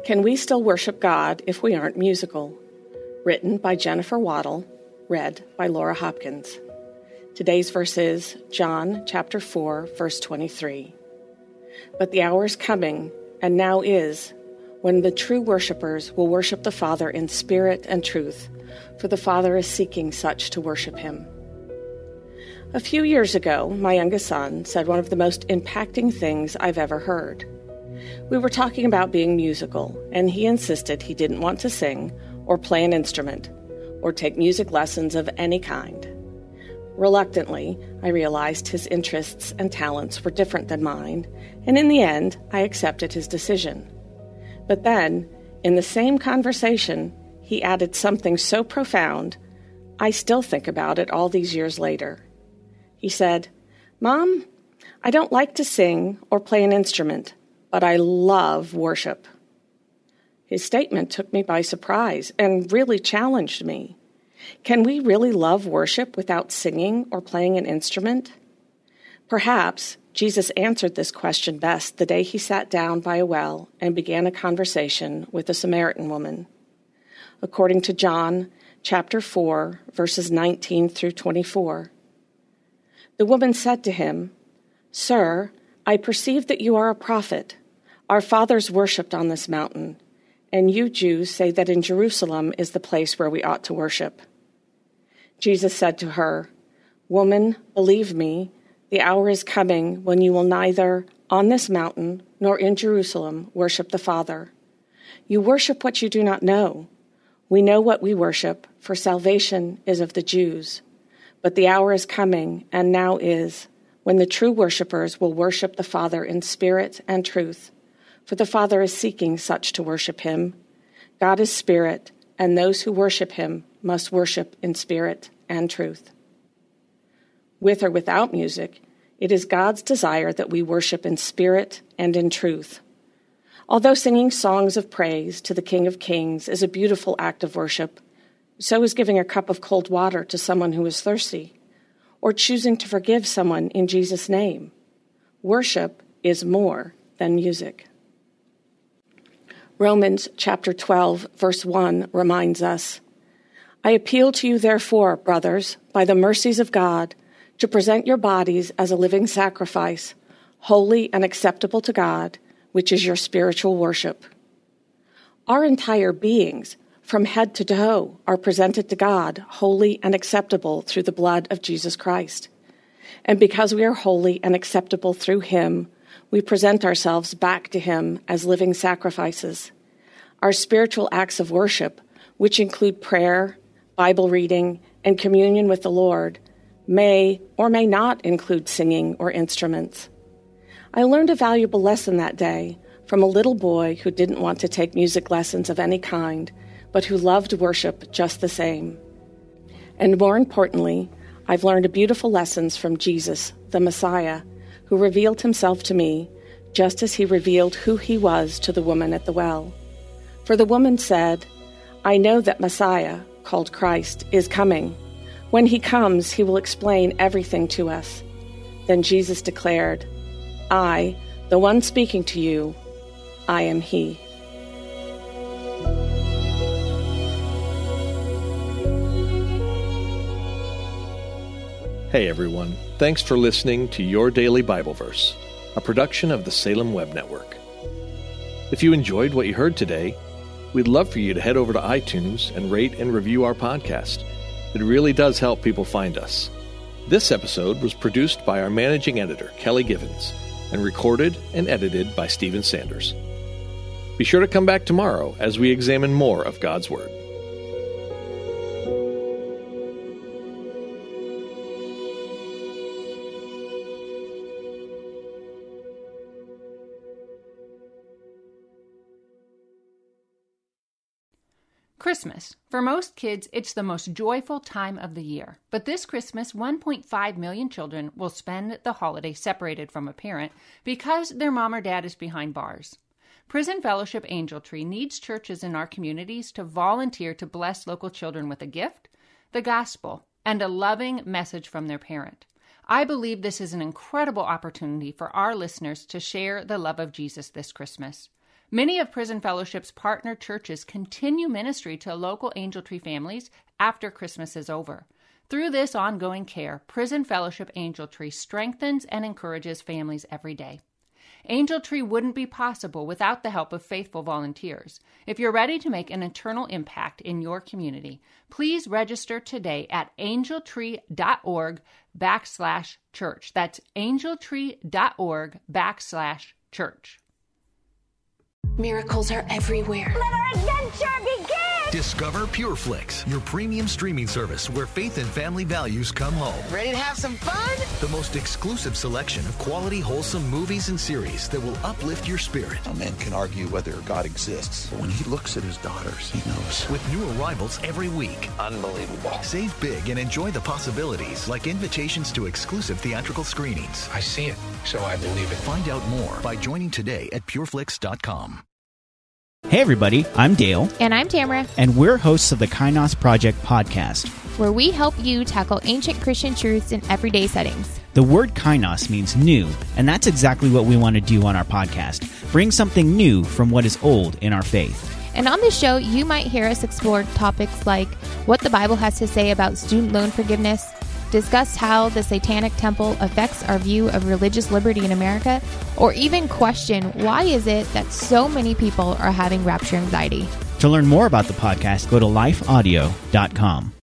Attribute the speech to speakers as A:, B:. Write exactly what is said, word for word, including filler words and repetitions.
A: Can we still worship God if we aren't musical? Written by Jennifer Waddle, read by Laura Hopkins. Today's verse is John chapter four, verse twenty-three. But the hour is coming, and now is, when the true worshipers will worship the Father in spirit and truth, for the Father is seeking such to worship him. A few years ago, my youngest son said one of the most impacting things I've ever heard. We were talking about being musical, and he insisted he didn't want to sing or play an instrument or take music lessons of any kind. Reluctantly, I realized his interests and talents were different than mine, and in the end, I accepted his decision. But then, in the same conversation, he added something so profound, I still think about it all these years later. He said, "Mom, I don't like to sing or play an instrument, but I love worship." His statement took me by surprise and really challenged me. Can we really love worship without singing or playing an instrument? Perhaps Jesus answered this question best the day he sat down by a well and began a conversation with a Samaritan woman. According to John chapter four, verses nineteen through twenty-four. The woman said to him, "Sir, I perceive that you are a prophet. Our fathers worshipped on this mountain, and you Jews say that in Jerusalem is the place where we ought to worship." Jesus said to her, "Woman, believe me, the hour is coming when you will neither on this mountain nor in Jerusalem worship the Father. You worship what you do not know. We know what we worship, for salvation is of the Jews. But the hour is coming, and now is, when the true worshipers will worship the Father in spirit and truth, for the Father is seeking such to worship him. God is spirit, and those who worship him must worship in spirit and truth." With or without music, it is God's desire that we worship in spirit and in truth. Although singing songs of praise to the King of Kings is a beautiful act of worship, so is giving a cup of cold water to someone who is thirsty, or choosing to forgive someone in Jesus' name. Worship is more than music. Romans chapter twelve, verse one reminds us, "I appeal to you, therefore, brothers, by the mercies of God, to present your bodies as a living sacrifice, holy and acceptable to God, which is your spiritual worship." Our entire beings, from head to toe, are presented to God, holy and acceptable through the blood of Jesus Christ. And because we are holy and acceptable through him, we present ourselves back to him as living sacrifices. Our spiritual acts of worship, which include prayer, Bible reading, and communion with the Lord, may or may not include singing or instruments. I learned a valuable lesson that day from a little boy who didn't want to take music lessons of any kind, but who loved worship just the same. And more importantly, I've learned beautiful lessons from Jesus, the Messiah, who revealed himself to me, just as he revealed who he was to the woman at the well. For the woman said, "I know that Messiah, called Christ, is coming. When he comes, he will explain everything to us." Then Jesus declared, "I, the one speaking to you, I am he."
B: Hey everyone, thanks for listening to Your Daily Bible Verse, a production of the Salem Web Network. If you enjoyed what you heard today, we'd love for you to head over to iTunes and rate and review our podcast. It really does help people find us. This episode was produced by our managing editor, Kelly Givens, and recorded and edited by Stephen Sanders. Be sure to come back tomorrow as we examine more of God's Word.
C: Christmas. For most kids, it's the most joyful time of the year. But this Christmas, one point five million children will spend the holiday separated from a parent because their mom or dad is behind bars. Prison Fellowship Angel Tree needs churches in our communities to volunteer to bless local children with a gift, the gospel, and a loving message from their parent. I believe this is an incredible opportunity for our listeners to share the love of Jesus this Christmas. Many of Prison Fellowship's partner churches continue ministry to local Angel Tree families after Christmas is over. Through this ongoing care, Prison Fellowship Angel Tree strengthens and encourages families every day. Angel Tree wouldn't be possible without the help of faithful volunteers. If you're ready to make an eternal impact in your community, please register today at angeltree.org backslash church. That's angeltree.org backslash church.
D: Miracles are everywhere.
E: Let our adventure begin!
F: Discover PureFlix, your premium streaming service where faith and family values come home.
G: Ready to have some fun?
F: The most exclusive selection of quality, wholesome movies and series that will uplift your spirit.
H: A man can argue whether God exists, but when he looks at his daughters, he knows.
F: With new arrivals every week.
H: Unbelievable.
F: Save big and enjoy the possibilities, like invitations to exclusive theatrical screenings.
I: I see it, so I believe it.
F: Find out more by joining today at pureflix dot com.
J: Hey everybody, I'm Dale.
K: And I'm Tamara.
J: And we're hosts of the Kainos Project podcast,
K: where we help you tackle ancient Christian truths in everyday settings.
J: The word Kainos means new, and that's exactly what we want to do on our podcast. Bring something new from what is old in our faith.
K: And on this show, you might hear us explore topics like what the Bible has to say about student loan forgiveness, discuss how the Satanic Temple affects our view of religious liberty in America, or even question why is it that so many people are having rapture anxiety.
J: To learn more about the podcast, go to life audio dot com.